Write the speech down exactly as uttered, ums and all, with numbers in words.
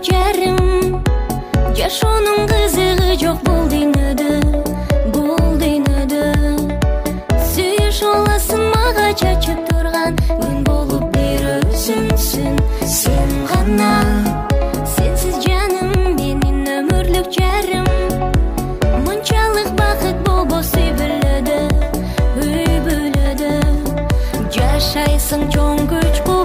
жарым жашоонун кызыгы жок бул дүйнөдө бул дүйнөдө сүйүш оласың мага чачып турган күн болуп бир өзүңсүн сен гана сенсиз жаным менин өмүрлүк жарым мынчалык бакыт болбос үй бүлөдө үй бүлөдө жашайсың чоң күч